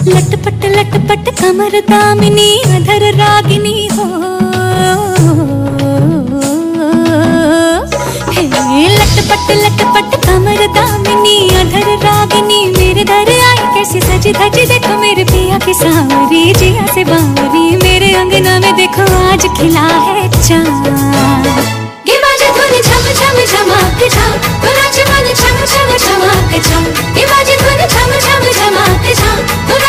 लटपट कमर दामिनी अधर रागिनी हो। हे लटपट कमर दामिनी अधर रागिनी, मेरे दर आई कैसी सजी धजी, देखो मेरे पिया की सांवरी जिया से बावरी, मेरे अंगना में देखो आज खिला है चाँद।